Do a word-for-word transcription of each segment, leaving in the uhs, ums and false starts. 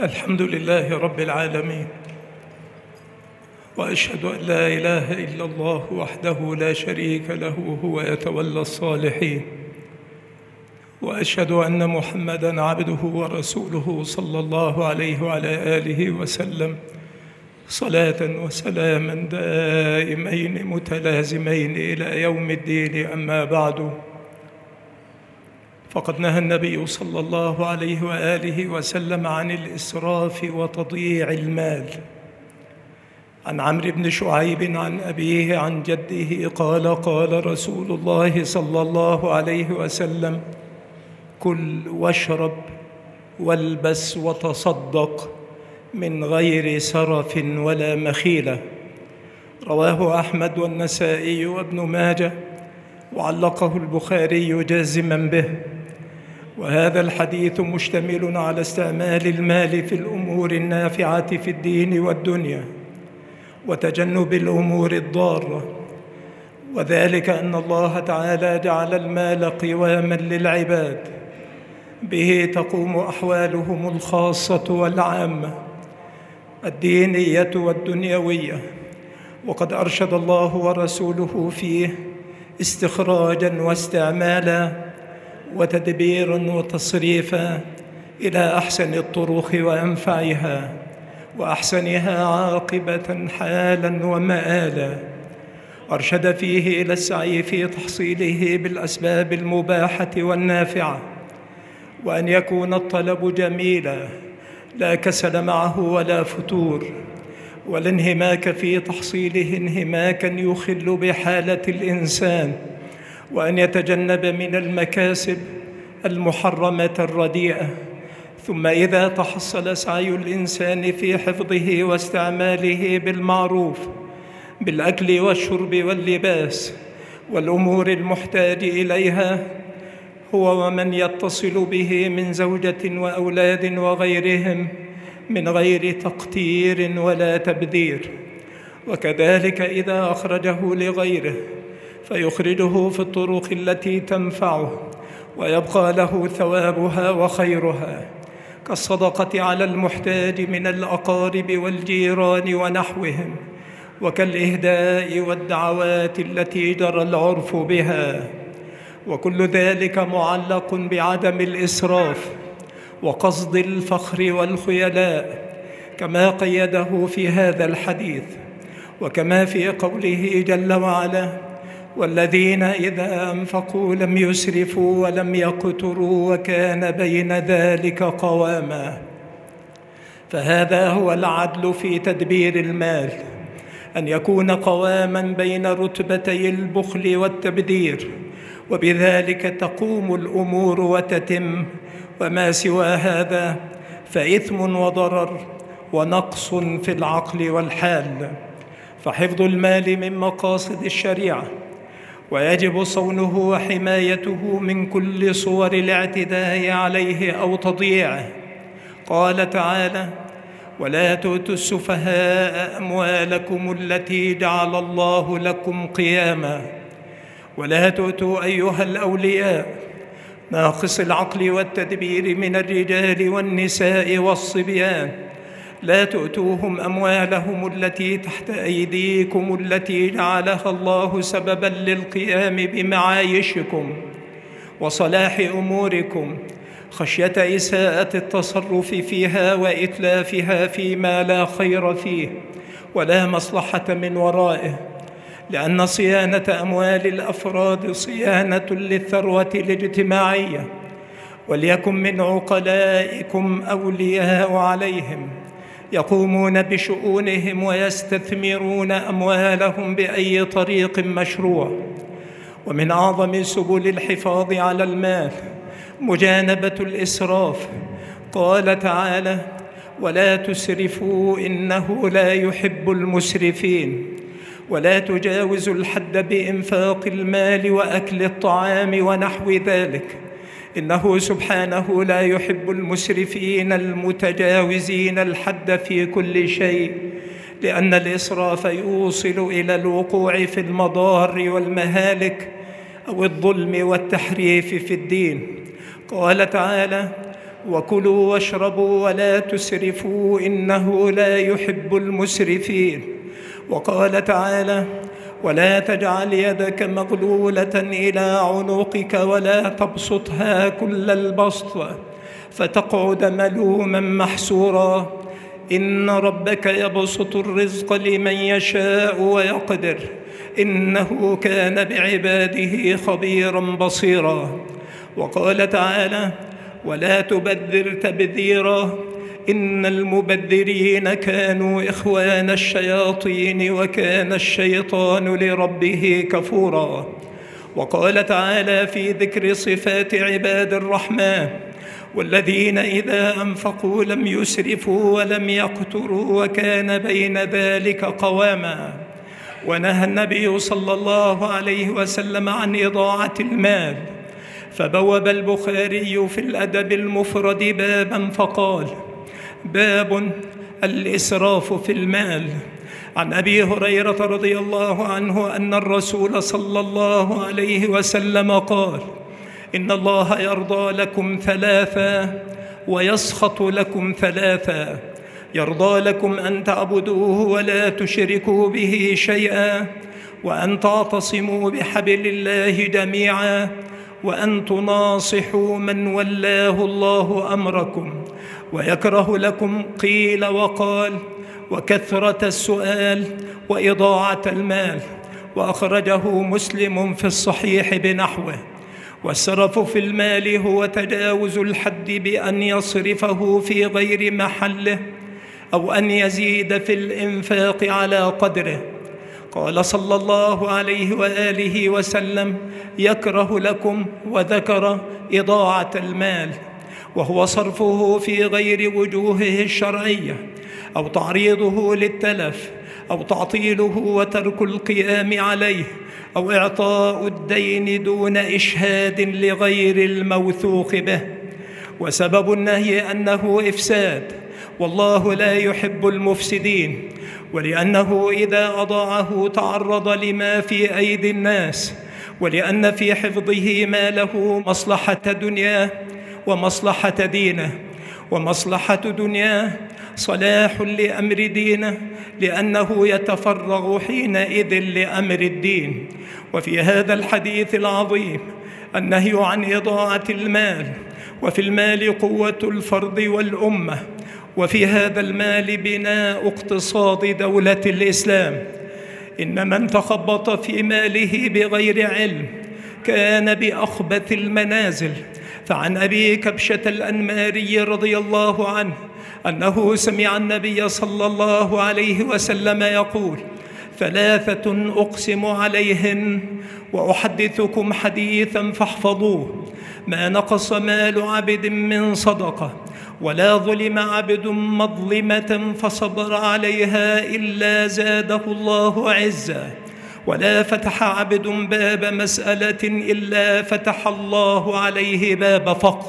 الحمد لله رب العالمين، وأشهد أن لا إله إلا الله وحده لا شريك له هو يتولى الصالحين، وأشهد أن محمدًا عبده ورسوله صلى الله عليه وعلى آله وسلم صلاة وسلاما دائمين متلازمين إلى يوم الدين. أما بعد، فقد نهى النبي صلى الله عليه وآله وسلم عن الإسراف وتضييع المال. عن عمرو بن شعيب عن أبيه عن جده قال: قال رسول الله صلى الله عليه وسلم: كل واشرب والبس وتصدق من غير سرف ولا مخيلة. رواه أحمد والنسائي وابن ماجه، وعلقه البخاري جازما به. وهذا الحديث مشتمل على استعمال المال في الأمور النافعة في الدين والدنيا، وتجنب الأمور الضارة، وذلك أن الله تعالى جعل المال قواما للعباد، به تقوم أحوالهم الخاصة والعامة، الدينية والدنيوية. وقد أرشد الله ورسوله فيه استخراجا واستعمالا وتدبيرا وتصريفا إلى أحسن الطرق وأنفعها وأحسنها عاقبة حالا ومآلا. أرشد فيه إلى السعي في تحصيله بالأسباب المباحة والنافعة، وأن يكون الطلب جميلا لا كسل معه ولا فتور، ولا انهماك في تحصيله انهماكا يخل بحالة الإنسان، وأن يتجنب من المكاسب المحرمة الرديئة. ثم إذا تحصل سعي الإنسان في حفظه واستعماله بالمعروف بالأكل والشرب واللباس والأمور المحتاج إليها، هو ومن يتصل به من زوجة وأولاد وغيرهم، من غير تقتير ولا تبذير. وكذلك إذا أخرجه لغيره فيخرجه في الطرق التي تنفعه ويبقى له ثوابها وخيرها، كالصدقة على المحتاج من الأقارب والجيران ونحوهم، وكالإهداء والدعوات التي جرى العرف بها. وكل ذلك معلق بعدم الإسراف وقصد الفخر والخيلاء، كما قيده في هذا الحديث، وكما في قوله جل وعلا: والذين إذا أنفقوا لم يسرفوا ولم يقتروا وكان بين ذلك قواما. فهذا هو العدل في تدبير المال، أن يكون قواما بين رتبتي البخل والتبذير، وبذلك تقوم الأمور وتتم. وما سوى هذا فإثم وضرر ونقص في العقل والحال. فحفظ المال من مقاصد الشريعة، ويجب صونه وحمايته من كل صور الاعتداء عليه أو تضييعه. قال تعالى: ولا تؤتوا السفهاء أموالكم التي جعل الله لكم قياما. ولا تؤتوا أيها الأولياء ناقص العقل والتدبير من الرجال والنساء والصبيان، لا تؤتوهم أموالهم التي تحت أيديكم التي جعلها الله سببا للقيام بمعايشكم وصلاح أموركم، خشية إساءة التصرف فيها وإتلافها فيما لا خير فيه ولا مصلحة من ورائه، لأن صيانة أموال الأفراد صيانة للثروة الاجتماعية. وليكن من عقلائكم أولياء عليهم يقومون بشؤونهم ويستثمرون أموالهم بأي طريق مشروع. ومن أعظم سبل الحفاظ على المال مجانبة الإسراف. قال تعالى: ولا تسرفوا إنه لا يحب المسرفين. ولا تجاوزوا الحد بإنفاق المال وأكل الطعام ونحو ذلك، إنه سبحانه لا يحب المسرفين المتجاوزين الحد في كل شيء، لأن الإسراف يوصل إلى الوقوع في المضار والمهالك أو الظلم والتحريف في الدين. قال تعالى: وكلوا واشربوا ولا تسرفوا إنه لا يحب المسرفين. وقال تعالى: ولا تجعل يدك مغلولة إلى عنقك ولا تبسطها كل البسط فتقعد ملوما محسورا إن ربك يبسط الرزق لمن يشاء ويقدر إنه كان بعباده خبيرا بصيرا. وقال تعالى: ولا تبذر تبذيرا إن المبذرين كانوا إخوان الشياطين وكان الشيطان لربه كفورا. وقال تعالى في ذكر صفات عباد الرحمن: والذين إذا أنفقوا لم يسرفوا ولم يقتروا وكان بين ذلك قواما. ونهى النبي صلى الله عليه وسلم عن إضاعة المال، فبوب البخاري في الأدب المفرد بابا فقال: باب الإسراف في المال. عن أبي هريرة رضي الله عنه أن الرسول صلى الله عليه وسلم قال: إن الله يرضى لكم ثلاثا ويسخط لكم ثلاثا: يرضى لكم أن تعبدوه ولا تشركوا به شيئا، وأن تعتصموا بحبل الله جميعا، وأن تناصحوا من ولاه الله أمركم. ويكره لكم قيل وقال وكثرة السؤال وإضاعة المال. وأخرجه مسلم في الصحيح بنحوه. والسرف في المال هو تجاوز الحد بأن يصرفه في غير محله أو أن يزيد في الإنفاق على قدره. قال صلى الله عليه وآله وسلم: يكره لكم، وذكر إضاعة المال، وهو صرفه في غير وجوهه الشرعية، أو تعريضه للتلف، أو تعطيله وترك القيام عليه، أو إعطاء الدين دون إشهاد لغير الموثوق به. وسبب النهي أنه إفساد، والله لا يحب المفسدين، ولأنه إذا أضاعه تعرض لما في أيدي الناس، ولأن في حفظه ما له مصلحة دنياه ومصلحة دينه. ومصلحة دنياه صلاح لأمر دينه، لأنه يتفرغ حينئذ لأمر الدين. وفي هذا الحديث العظيم النهي عن إضاعة المال. وفي المال قوة الفرد والأمة، وفي هذا المال بناء اقتصاد دولة الإسلام. إن من تخبط في ماله بغير علم كان بأخبث المنازل. فعن أبي كبشة الأنماري رضي الله عنه أنه سمع النبي صلى الله عليه وسلم يقول: ثلاثة أقسم عليهن وأحدثكم حديثا فاحفظوه: ما نقص مال عبد من صدقة، ولا ظلم عبد مظلمة فصبر عليها إلا زاده الله عزا، ولا فتح عبد باب مسألة إلا فتح الله عليه باب فقر.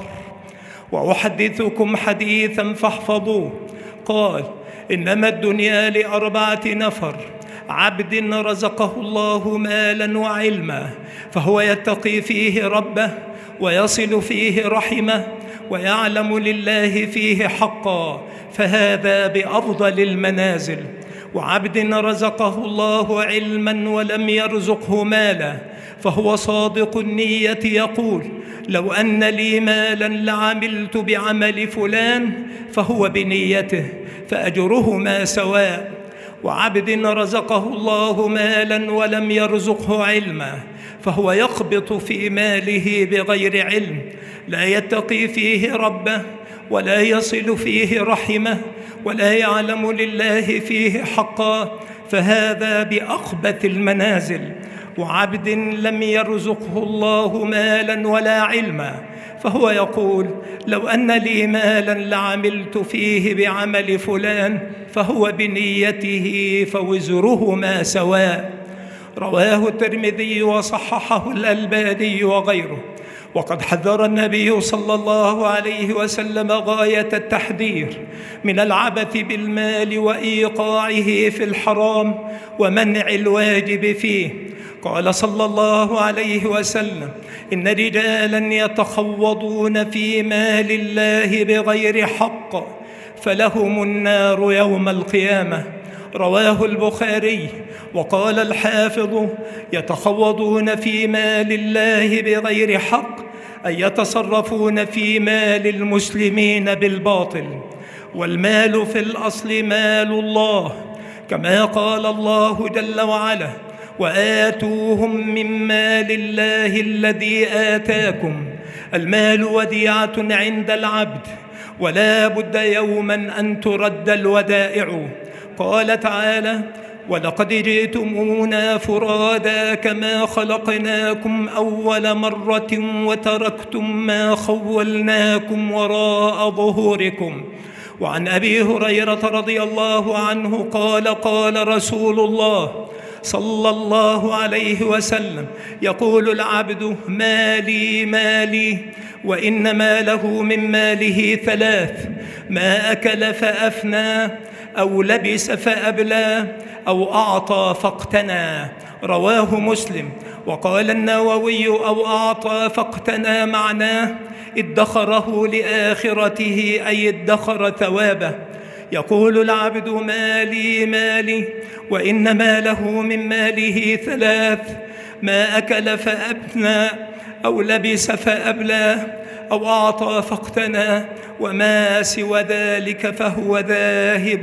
وأحدثكم حديثا فاحفظوه. قال: إنما الدنيا لأربعة نفر: عبد رزقه الله مالا وعلما، فهو يتقي فيه ربه، ويصل فيه رحمه، ويعلم لله فيه حقا، فهذا بأفضل المنازل. وعبد رزقه الله علما ولم يرزقه مالا، فهو صادق النية يقول: لو أن لي مالا لعملت بعمل فلان، فهو بنيته، فأجرهما سواء. وعبد رزقه الله مالا ولم يرزقه علما، فهو يخبط في ماله بغير علم، لا يتقي فيه ربه، ولا يصل فيه رحمه، ولا يعلم لله فيه حقا، فهذا بأخبث المنازل. وعبد لم يرزقه الله مالا ولا علما، فهو يقول: لو أن لي مالا لعملت فيه بعمل فلان، فهو بنيته، فوزرهما سواء. رواه الترمذي وصححه الألباني وغيره. وقد حذر النبي صلى الله عليه وسلم غاية التحذير من العبث بالمال وإيقاعه في الحرام ومنع الواجب فيه. قال صلى الله عليه وسلم: إن رجالا يتخوضون في مال الله بغير حق فلهم النار يوم القيامة. رواه البخاري. وقال الحافظ: يتخوضون في مال الله بغير حق أي يتصرفون في مال المسلمين بالباطل، والمال في الأصل مال الله، كما قال الله جل وعلا: وآتوهم من مال الله الذي آتاكم. المال وديعة عند العبد، ولا بد يوما أن ترد الودائع. قال تعالى: ولقد جئتمونا فرادا كما خلقناكم أول مرة وتركتم ما خولناكم وراء ظهوركم. وعن أبي هريرة رضي الله عنه قال: قال رسول الله صلى الله عليه وسلم: يقول العبد: مالي مالي، وإنما له من ماله ثلاث: ما أكل فأفنى، أو لبس فأبلى، أو أعطى فاقتنى. رواه مسلم. وقال النووي: أو أعطى فاقتنى معناه ادخره لآخرته، أي ادخر ثوابه. يقول العبد: مالي مالي، وإنما له من ماله ثلاث: ما أكل فأبنى، أو لبس فأبلى، أو أعطى فاقتنى، وما سوى ذلك فهو ذاهب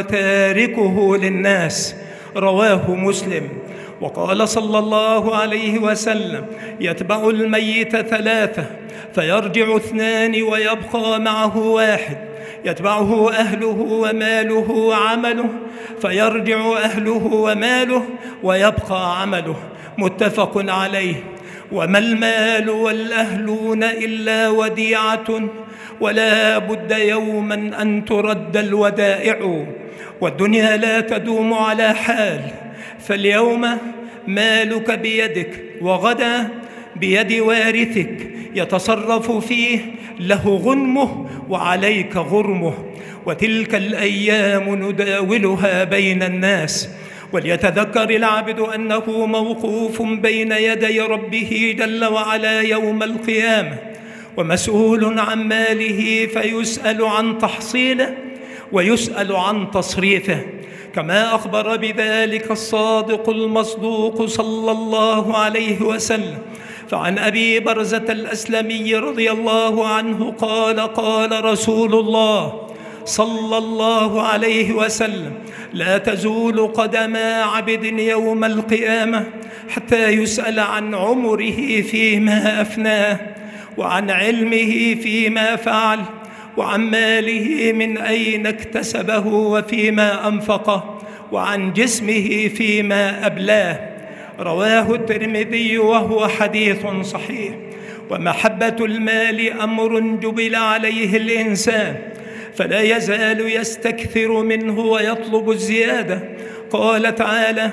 وتاركه للناس. رواه مسلم. وقال صلى الله عليه وسلم: يتبع الميت ثلاثة فيرجع اثنان ويبقى معه واحد، يتبعه أهله وماله وعمله، فيرجع أهله وماله ويبقى عمله. متفق عليه. وما المال والأهلون إلا وديعة، ولا بد يوما أن ترد الودائع. والدنيا لا تدوم على حال، فاليوم مالك بيدك، وغدا بيد وارثك يتصرف فيه، له غنمه وعليك غرمه، وتلك الأيام نداولها بين الناس. وليتذكر العبد أنه موقوف بين يدي ربه جل وعلا يوم القيامة، ومسؤول عن ماله، فيسأل عن تحصيله ويسأل عن تصريفه، كما أخبر بذلك الصادق المصدوق صلى الله عليه وسلم. فعن أبي برزة الأسلمي رضي الله عنه قال: قال رسول الله صلى الله عليه وسلم: لا تزول قدم عبد يوم القيامة حتى يسأل عن عمره فيما أفناه، وعن علمه فيما فعل، وعن ماله من أين اكتسبه وفيما أنفقه، وعن جسمه فيما أبلاه. رواه الترمذي وهو حديث صحيح. ومحبة المال أمر جبل عليه الإنسان، فلا يزال يستكثر منه ويطلب الزيادة. قال تعالى: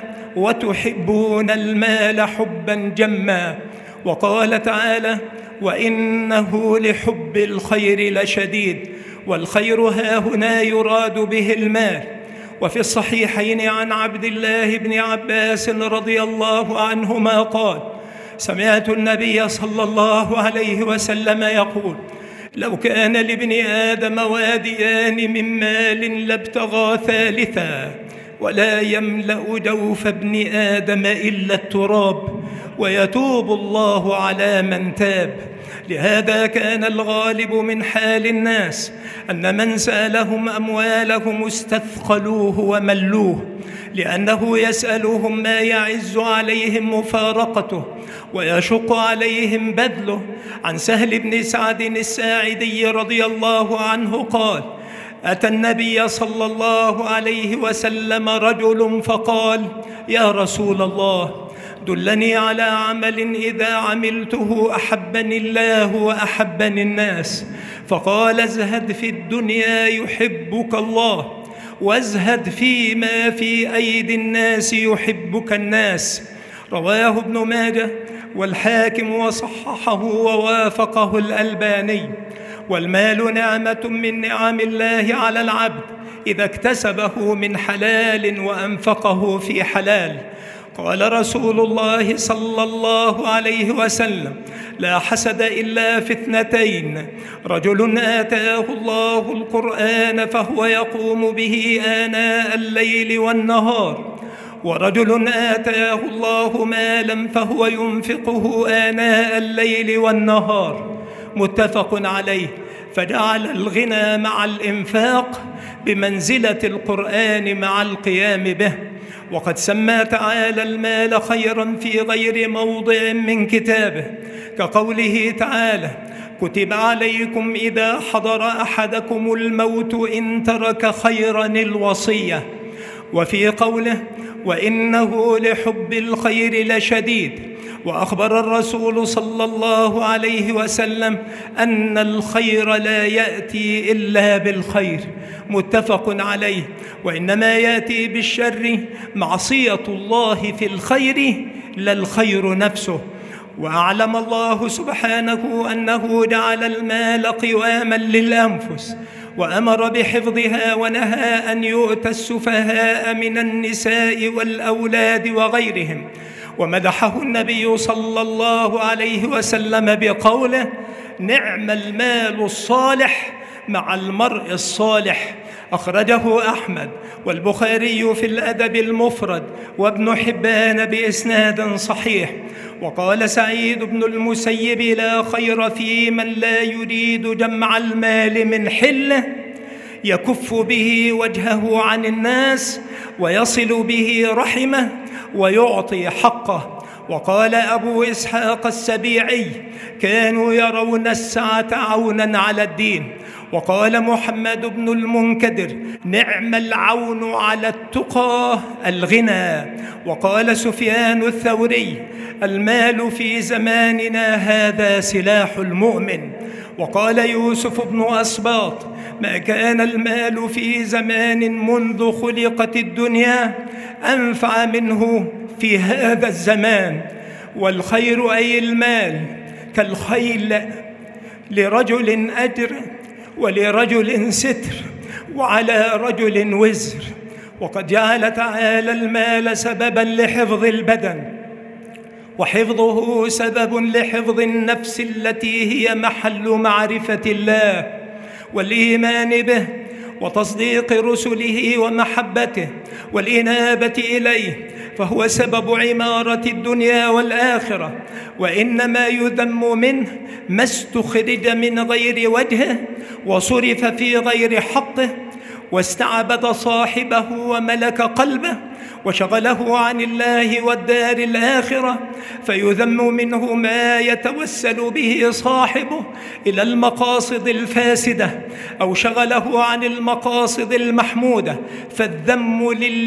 وتحبون المال حبا جما. وقال تعالى: وإنه لحب الخير لشديد. والخير هاهنا يراد به المال. وفي الصحيحين عن عبد الله بن عباس رضي الله عنهما قال: سمعت النبي صلى الله عليه وسلم يقول: لو كان لابن آدم واديان من مال لابتغى ثالثا، ولا يملأ جوف ابن آدم إلا التراب، ويتوب الله على من تاب. لهذا كان الغالب من حال الناس أن من سألهم أموالهم استثقلوه وملوه، لأنه يسألهم ما يعز عليهم مفارقته ويشق عليهم بذله. عن سهل بن سعد الساعدي رضي الله عنه قال: أتى النبي صلى الله عليه وسلم رجل فقال: يا رسول الله، دلني على عمل إذا عملته أحبني الله وأحبني الناس. فقال: ازهد في الدنيا يحبك الله، وازهد فيما في أيدي الناس يحبك الناس. رواه ابن ماجه والحاكم وصححه ووافقه الألباني. والمال نعمة من نعم الله على العبد إذا اكتسبه من حلال وأنفقه في حلال. قال رسول الله صلى الله عليه وسلم: لا حسد إلا في اثنتين، رجل آتاه الله القرآن فهو يقوم به آناء الليل والنهار، ورجل آتاه الله مالا فهو ينفقه آناء الليل والنهار. متفق عليه. فجعل الغنى مع الإنفاق بمنزلة القرآن مع القيام به. وقد سمى تعالى المال خيرا في غير موضع من كتابه، كقوله تعالى: كتب عليكم إذا حضر أحدكم الموت إن ترك خيرا الوصية. وفي قوله: وإنه لحب الخير لشديد. وأخبر الرسول صلى الله عليه وسلم أن الخير لا يأتي إلا بالخير. متفق عليه. وإنما يأتي بالشر معصية الله في الخير لا الخير نفسه. وأعلم الله سبحانه أنه جعل المال قواما للأنفس، وأمر بحفظها، ونهى أن يؤتى السفهاء من النساء والأولاد وغيرهم. ومدحه النبي صلى الله عليه وسلم بقوله: نعم المال الصالح مع المرء الصالح. أخرجه أحمد والبخاري في الأدب المفرد، وابن حبان بإسناد صحيح. وقال سعيد بن المسيب: لا خير في من لا يريد جمع المال من حله، يكف به وجهه عن الناس، ويصل به رحمه، ويعطي حقه. وقال أبو إسحاق السبيعي: كانوا يرون السعة عونا على الدين. وقال محمد بن المنكدر: نعم العون على التقى الغنى. وقال سفيان الثوري: المال في زماننا هذا سلاح المؤمن. وقال يوسف بن أسباط: ما كان المال في زمان منذ خلقت الدنيا أنفع منه في هذا الزمان. والخير أي المال كالخيل، لرجل أجر ولرجل ستر وعلى رجل وزر. وقد جعل تعالى المال سببا لحفظ البدن، وحفظه سبب لحفظ النفس التي هي محل معرفة الله والإيمان به وتصديق رسله ومحبته والإنابة إليه، فهو سبب عمارة الدنيا والآخرة. وإنما يذم منه ما استخرج من غير وجهه وصرف في غير حقه، واستعبد صاحبه وملك قلبه وشغله عن الله والدار الآخرة، فيذم منه ما يتوسل به صاحبه إلى المقاصد الفاسدة أو شغله عن المقاصد المحمودة، فالذم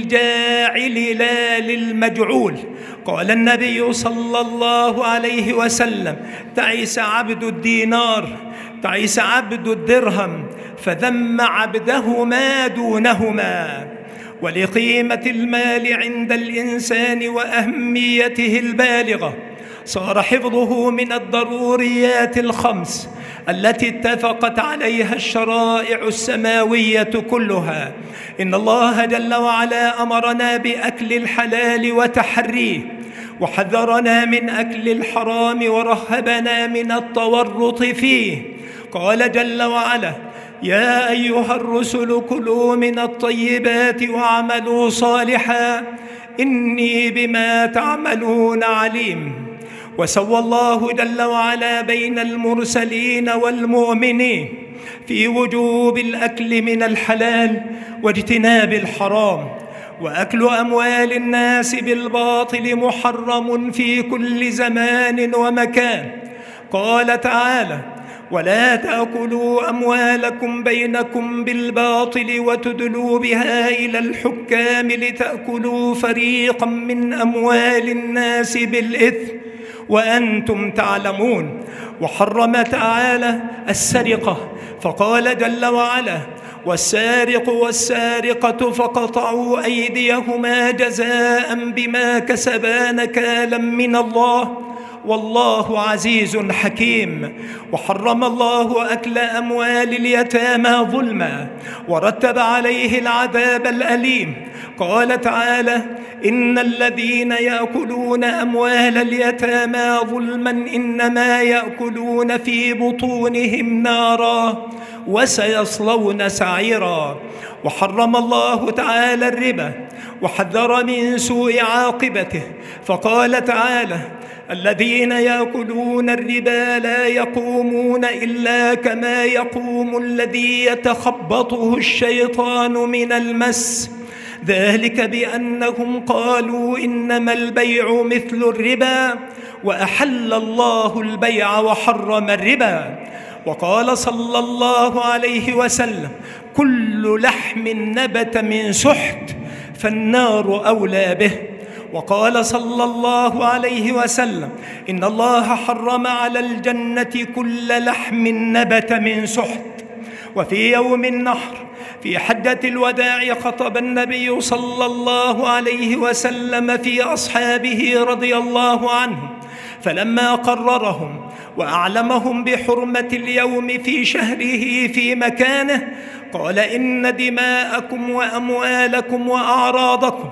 للجاعل لا للمجعول. قال النبي صلى الله عليه وسلم: تعس عبد الدينار، تعس عبد الدرهم، فذم عبده ما دونهما. ولقيمة المال عند الإنسان وأهميته البالغة صار حفظه من الضروريات الخمس التي اتفقت عليها الشرائع السماوية كلها. إن الله جل وعلا أمرنا بأكل الحلال وتحريه، وحذرنا من أكل الحرام، ورهبنا من التورط فيه. قال جل وعلا: يا أيها الرسل كلوا من الطيبات واعملوا صالحا إني بما تعملون عليم. وسوى الله جل وعلا بين المرسلين والمؤمنين في وجوب الأكل من الحلال واجتناب الحرام. وأكل أموال الناس بالباطل محرم في كل زمان ومكان. قال تعالى: ولا تأكلوا أموالكم بينكم بالباطل وتدلوا بها إلى الحكام لتأكلوا فريقا من أموال الناس بالإثم وأنتم تعلمون. وحرم تعالى السرقة، فقال جل وعلا: والسارق والسارقة فقطعوا أيديهما جزاء بما كسبا نكالا من الله والله عزيز حكيم. وحرم الله أكل أموال اليتامى ظلما، ورتب عليه العذاب الأليم. قال تعالى: إن الذين يأكلون أموال اليتامى ظلما إنما يأكلون في بطونهم نارا وسيصلون سعيرا. وحرم الله تعالى الربا وحذر من سوء عاقبته، فقال تعالى: الذين يأكلون الربا لا يقومون إلا كما يقوم الذي يتخبطه الشيطان من المس، ذلك بأنهم قالوا إنما البيع مثل الربا وأحل الله البيع وحرم الربا. وقال صلى الله عليه وسلم: كل لحم نبت من سحت فالنار أولى به. وقال صلى الله عليه وسلم: إن الله حرم على الجنة كل لحم نبت من سحت. وفي يوم النحر في حجة الوداع خطب النبي صلى الله عليه وسلم في أصحابه رضي الله عنهم، فلما قررهم وأعلمهم بحرمة اليوم في شهره في مكانه قال: إن دماءكم وأموالكم وأعراضكم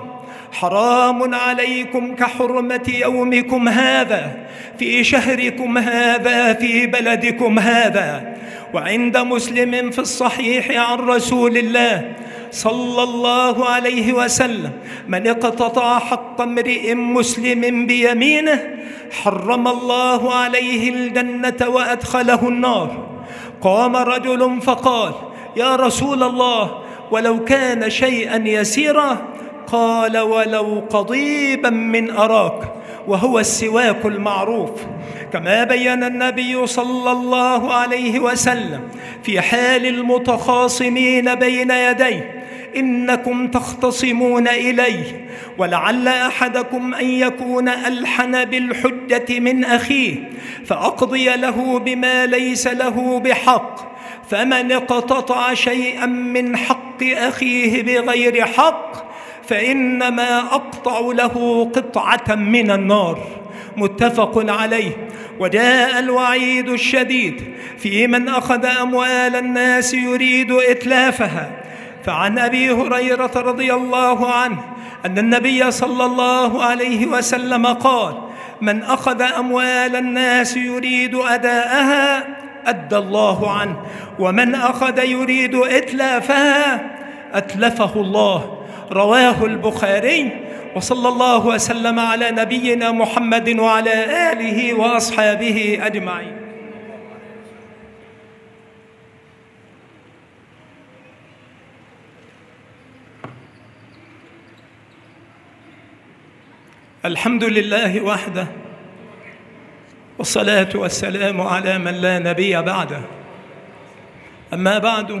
حرام عليكم كحرمة يومكم هذا في شهركم هذا في بلدكم هذا. وعند مسلم في الصحيح عن رسول الله صلى الله عليه وسلم: من اقتطع حق امرئ مسلم بيمينه حرم الله عليه الجنة وأدخله النار. قام رجل فقال: يا رسول الله، ولو كان شيئا يسيرا؟ قال: ولو قضيبا من أراك، وهو السواك المعروف. كما بين النبي صلى الله عليه وسلم في حال المتخاصمين بين يديه: إنكم تختصمون إليه ولعل أحدكم أن يكون ألحن بالحجة من أخيه فأقضي له بما ليس له بحق، فمن اقتطع شيئا من حق أخيه بغير حق فإنما أقطع له قطعة من النار. متفق عليه. وجاء الوعيد الشديد في من أخذ أموال الناس يريد إتلافها. فعن أبي هريرة رضي الله عنه أن النبي صلى الله عليه وسلم قال: من أخذ أموال الناس يريد أداءها أدى الله عنه، ومن أخذ يريد إتلافها أتلفه الله. رواه البخاري. وصلى الله وسلم على نبينا محمد وعلى آله وأصحابه أجمعين. الحمد لله وحده، والصلاة والسلام على من لا نبي بعده. أما بعد،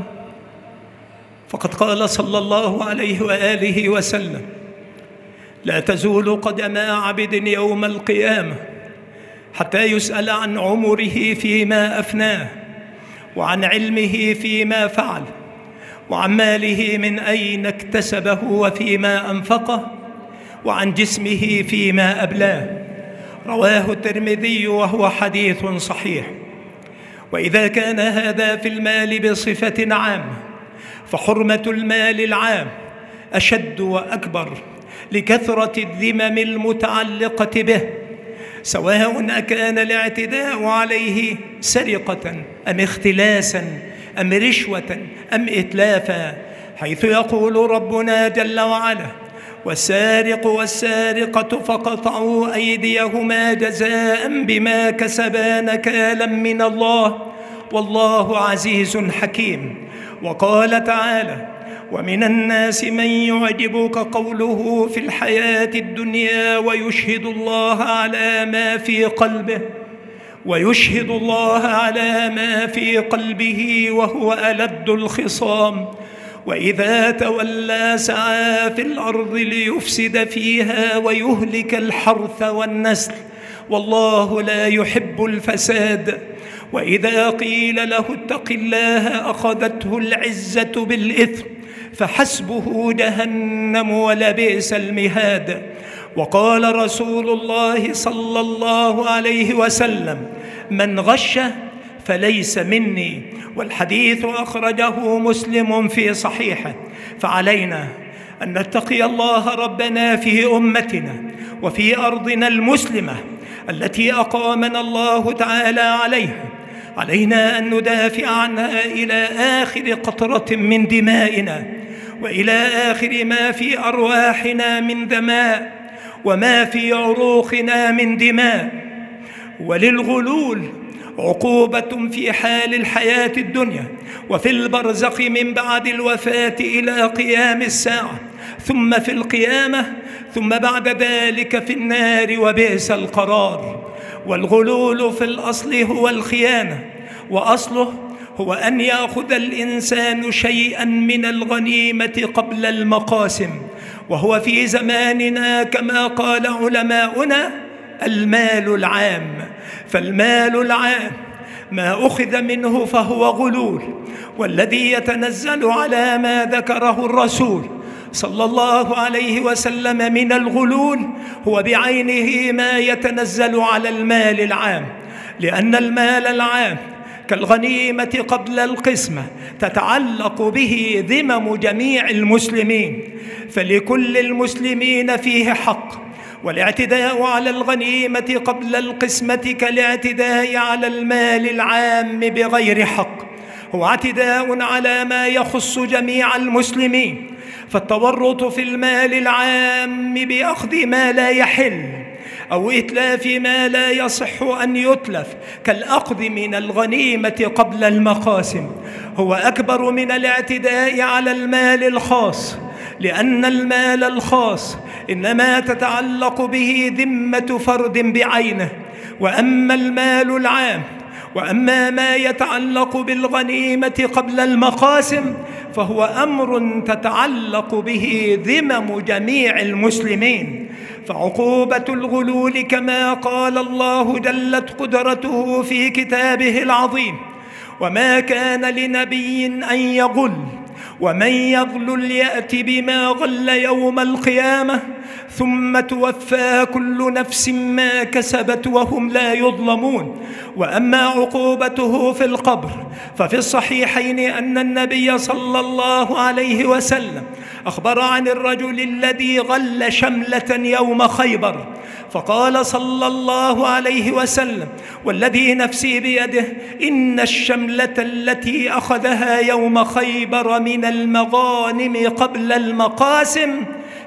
فقد قال صلى الله عليه وآله وسلم: لا تزول قدم عبد يوم القيامة حتى يسأل عن عمره فيما أفناه، وعن علمه فيما فعل، وعن ماله من أين اكتسبه وفيما أنفقه، وعن جسمه فيما أبلاه. رواه الترمذي وهو حديث صحيح. وإذا كان هذا في المال بصفة عامة، فحرمة المال العام أشد وأكبر لكثرة الذمم المتعلقة به، سواء أكان الاعتداء عليه سرقة أم اختلاسا أم رشوة أم إتلافا، حيث يقول ربنا جل وعلا: والسارق والسارقة فقطعوا أيديهما جزاء بما كسبا نكالا من الله والله عزيز حكيم. وقال تعالى: ومن الناس من يعجبك قوله في الحياة الدنيا ويشهد الله على ما في قلبه ويشهد الله على ما في قلبه وهو ألد الخصام، وإذا تولى سعى في الأرض ليفسد فيها ويهلك الحرث والنسل والله لا يحب الفساد. وإذا قيل له اتق الله أخذته العزة بالإثم فحسبه جهنم ولبئس المهاد. وقال رسول الله صلى الله عليه وسلم: من غش فليس مني. والحديث أخرجه مسلم في صحيحه. فعلينا أن نتقي الله ربنا في أمتنا وفي أرضنا المسلمة التي أقامنا الله تعالى عليها. علينا أن ندافع عنها إلى آخر قطرة من دمائنا وإلى آخر ما في أرواحنا من دماء وما في عروقنا من دماء. وللغلول عقوبة في حال الحياة الدنيا وفي البرزخ من بعد الوفاة إلى قيام الساعة، ثم في القيامة، ثم بعد ذلك في النار وبئس القرار. والغلول في الأصل هو الخيانة، وأصله هو أن يأخذ الإنسان شيئا من الغنيمة قبل المقاسم، وهو في زماننا كما قال علماؤنا المال العام. فالمال العام ما أخذ منه فهو غلول، والذي يتنزل على ما ذكره الرسول صلى الله عليه وسلم من الغلول هو بعينه ما يتنزل على المال العام، لأن المال العام كالغنيمة قبل القسمة تتعلق به ذمم جميع المسلمين، فلكل المسلمين فيه حق. والاعتداء على الغنيمة قبل القسمة كالاعتداء على المال العام بغير حق، هو اعتداء على ما يخص جميع المسلمين. فالتورط في المال العام بأخذ ما لا يحل أو إتلاف ما لا يصح أن يتلف كالأخذ من الغنيمة قبل المقاسم هو أكبر من الاعتداء على المال الخاص، لأن المال الخاص إنما تتعلق به ذمة فرد بعينه، وأما المال العام وأما ما يتعلق بالغنيمة قبل المقاسم فهو أمر تتعلق به ذمم جميع المسلمين. فعقوبة الغلول كما قال الله جلت قدرته في كتابه العظيم: وما كان لنبي أن يغل ومن يغلل يأت بما غل يوم القيامة ثم توفى كل نفس ما كسبت وهم لا يظلمون. وأما عقوبته في القبر ففي الصحيحين أن النبي صلى الله عليه وسلم أخبر عن الرجل الذي غل شملة يوم خيبر، فقال صلى الله عليه وسلم: والذي نفسي بيده إن الشملة التي أخذها يوم خيبر من المغانم قبل المقاسم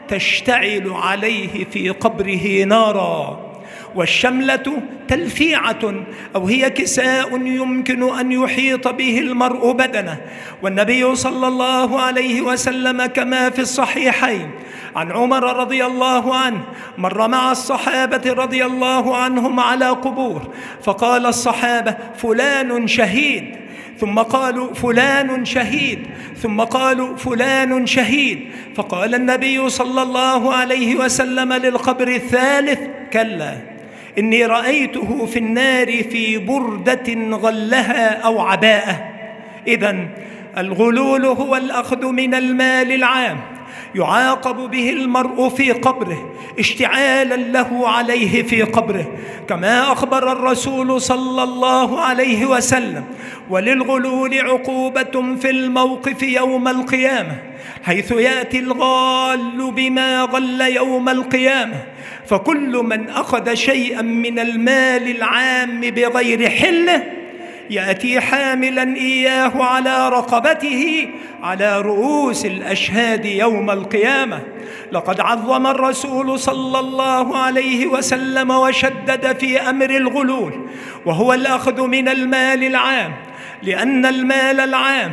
تشتعل عليه في قبره نارا. والشملة تلفيعة أو هي كساء يمكن أن يحيط به المرء بدنه. والنبي صلى الله عليه وسلم كما في الصحيحين عن عمر رضي الله عنه مر مع الصحابة رضي الله عنهم على قبور، فقال الصحابة: فلان شهيد، ثم قالوا: فلان شهيد، ثم قالوا: فلان شهيد. فقال النبي صلى الله عليه وسلم للقبر الثالث: كلا، إني رأيته في النار في بردة غلها أو عباءة. إذن الغلول هو الأخذ من المال العام يعاقب به المرء في قبره اشتعالا له عليه في قبره، كما أخبر الرسول صلى الله عليه وسلم: وللغلول عقوبة في الموقف يوم القيامة، حيث يأتي الغال بما غل يوم القيامة، فكل من أخذ شيئا من المال العام بغير حله يأتي حاملا إياه على رقبته على رؤوس الأشهاد يوم القيامة. لقد عظم الرسول صلى الله عليه وسلم وشدد في أمر الغلول، وهو الأخذ من المال العام، لأن المال العام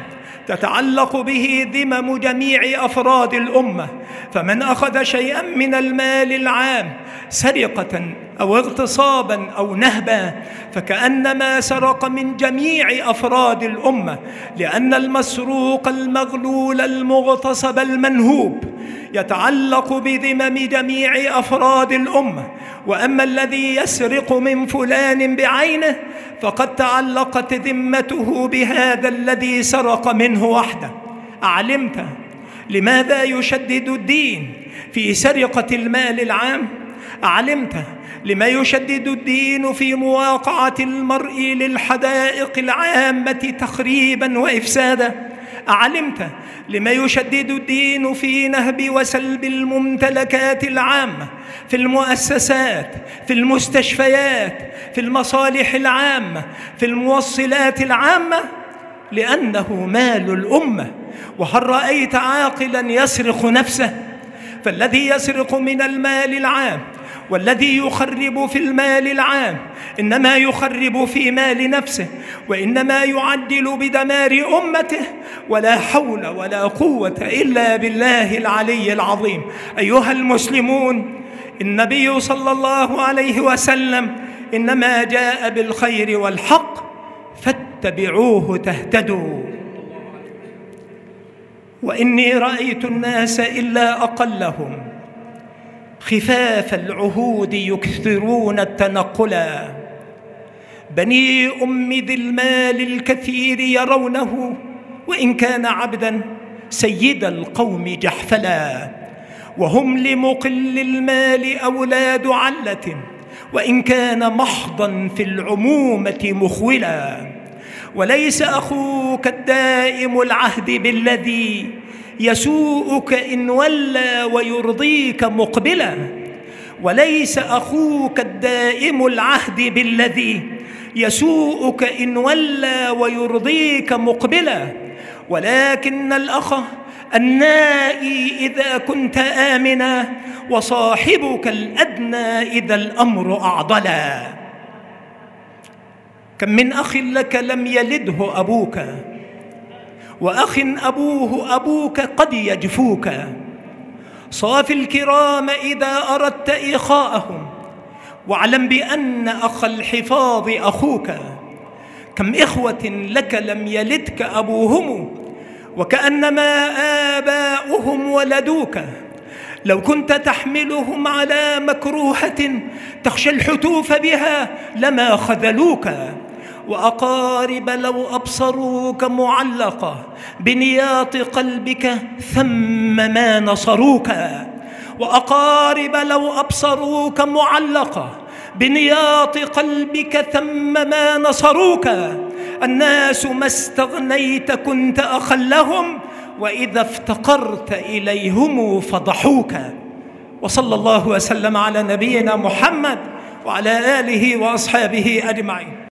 تتعلق به ذمم جميع أفراد الأمة، فمن أخذ شيئا من المال العام سرقة أو اغتصابا أو نهبا فكأنما سرق من جميع أفراد الأمة، لأن المسروق المغلول المغتصب المنهوب يتعلق بذمم جميع أفراد الأمة. وأما الذي يسرق من فلان بعينه فقد تعلقت ذمته بهذا الذي سرق منه وحده. أعلمت لماذا يشدد الدين في سرقة المال العام؟ أعلمت لما يشدد الدين في مواقعة المرء للحدائق العامة تخريبا وإفسادا؟ أعلمت لما يشدد الدين في نهب وسلب الممتلكات العامة في المؤسسات، في المستشفيات، في المصالح العامة، في الموصلات العامة؟ لأنه مال الأمة. وهل رأيت عاقلا يسرق نفسه؟ فالذي يسرق من المال العام والذي يخرب في المال العام إنما يخرب في مال نفسه، وإنما يعدل بدمار أمته، ولا حول ولا قوة إلا بالله العلي العظيم. أيها المسلمون، النبي صلى الله عليه وسلم إنما جاء بالخير والحق فاتبعوه تهتدوا. وإني رأيت الناس إلا أقلهم خفاف العهود يكثرون التنقلا، بني أم ذي المال الكثير يرونه وإن كان عبدا سيد القوم جحفلا، وهم لمقل المال أولاد علة وإن كان محضا في العمومة مخولا، وليس أخوك الدائم العهد بالذي يسوءك إن ولى ويرضيك مقبلا، وليس أخوك الدائم العهد بالذي يسوءك إن ولى ويرضيك مقبلا، ولكن الأخ النائي إذا كنت آمنا، وصاحبك الأدنى إذا الأمر أعضلا. كم من أخ لك لم يلده أبوك، وأخ أبوه أبوك قد يجفوك، صاف الكرام إذا أردت إخاءهم، واعلم بأن أخ الحفاظ أخوك. كم إخوة لك لم يلدك أبوهم وكأنما آباؤهم ولدوك، لو كنت تحملهم على مكروهة تخشى الحتوف بها لما خذلوك، وأقارب لو أبصروك معلقة بنياط قلبك ثم ما نصروك، وأقارب لو أبصروك معلقة بنياط قلبك ثم ما نصروك. الناس ما استغنيت كنت أخا لهم، وإذا افتقرت إليهم فضحوك. وصلى الله وسلم على نبينا محمد وعلى آله وأصحابه أجمعين.